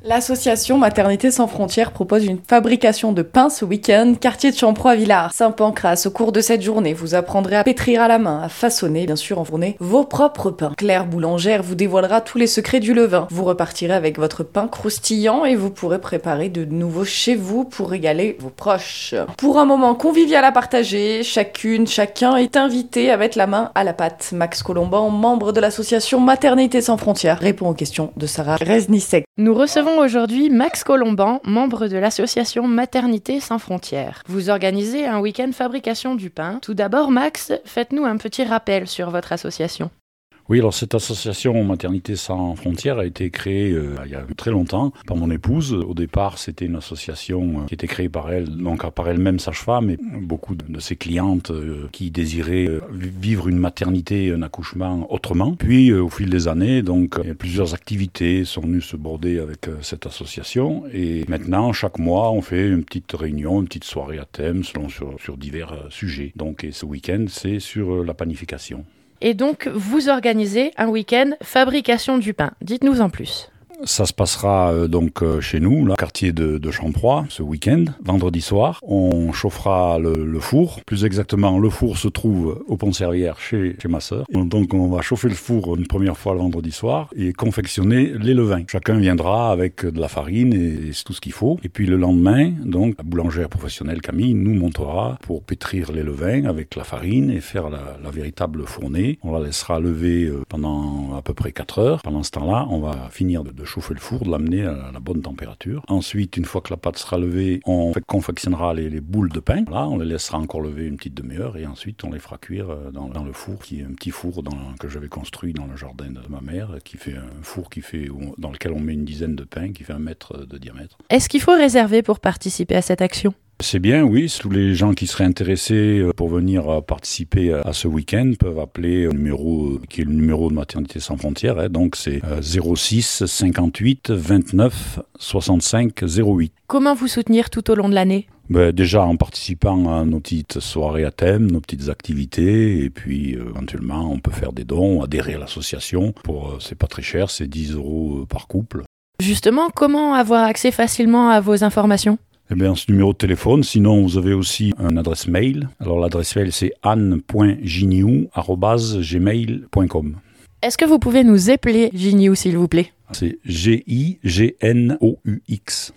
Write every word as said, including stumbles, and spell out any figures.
L'association Maternité sans frontières propose une fabrication de pain ce week-end, quartier de Champroy-Villars, Saint-Pancras. Au cours de cette journée, vous apprendrez à pétrir à la main, à façonner, bien sûr en fournée, vos propres pains. Claire Boulangère vous dévoilera tous les secrets du levain. Vous repartirez avec votre pain croustillant et vous pourrez préparer de nouveau chez vous pour régaler vos proches. Pour un moment convivial à partager, chacune, chacun est invité à mettre la main à la pâte. Max Colomban, membre de l'association Maternité sans frontières, répond aux questions de Sarah Reznicek. Nous recevons aujourd'hui Max Colomban, membre de l'association Maternité sans frontières. Vous organisez un week-end fabrication du pain. Tout d'abord, Max, faites-nous un petit rappel sur votre association. Oui, alors cette association Maternité sans frontières a été créée euh, il y a très longtemps par mon épouse. Au départ, c'était une association euh, qui était créée par elle, donc par elle-même sage-femme, et beaucoup de, de ses clientes euh, qui désiraient euh, vivre une maternité, un accouchement autrement. Puis, euh, au fil des années, donc euh, plusieurs activités sont venues se border avec euh, cette association. Et maintenant, chaque mois, on fait une petite réunion, une petite soirée à thème, selon sur, sur divers euh, sujets. Donc, et ce week-end, c'est sur euh, la panification. Et donc, vous organisez un week-end fabrication du pain. Dites-nous en plus. Ça se passera euh, donc euh, chez nous, là, quartier de, de Champroy, ce week-end, vendredi soir. On chauffera le, le four. Plus exactement, le four se trouve au Pont-Servière chez, chez ma sœur. Donc on va chauffer le four une première fois le vendredi soir et confectionner les levains. Chacun viendra avec de la farine et, et tout ce qu'il faut. Et puis le lendemain, donc, la boulangère professionnelle Camille nous montera pour pétrir les levains avec la farine et faire la, la véritable fournée. On la laissera lever euh, pendant à peu près quatre heures. Pendant ce temps-là, on va finir de, de chauffer le four, de l'amener à la bonne température. Ensuite, une fois que la pâte sera levée, on confectionnera les, les boules de pain. Là, on les laissera encore lever une petite demi-heure et ensuite on les fera cuire dans, dans le four, qui est un petit four dans, que j'avais construit dans le jardin de ma mère, qui fait un four qui fait, dans lequel on met une dizaine de pains, qui fait un mètre de diamètre. Est-ce qu'il faut réserver pour participer à cette action ? C'est bien, oui. Tous les gens qui seraient intéressés pour venir participer à ce week-end peuvent appeler le numéro qui est le numéro de Maternité sans frontières. Hein, donc c'est zéro six cinquante-huit vingt-neuf soixante-cinq zéro huit. Comment vous soutenir tout au long de l'année ? Ben, déjà en participant à nos petites soirées à thème, nos petites activités, et puis euh, éventuellement on peut faire des dons, adhérer à l'association. Pour euh, c'est pas très cher, c'est dix euros par couple. Justement, comment avoir accès facilement à vos informations ? Eh bien, ce numéro de téléphone. Sinon, vous avez aussi une adresse mail. Alors, l'adresse mail, c'est anne point gignoux arobase gmail point com. Est-ce que vous pouvez nous épeler Gignoux, s'il vous plaît ? C'est G I G N O U X.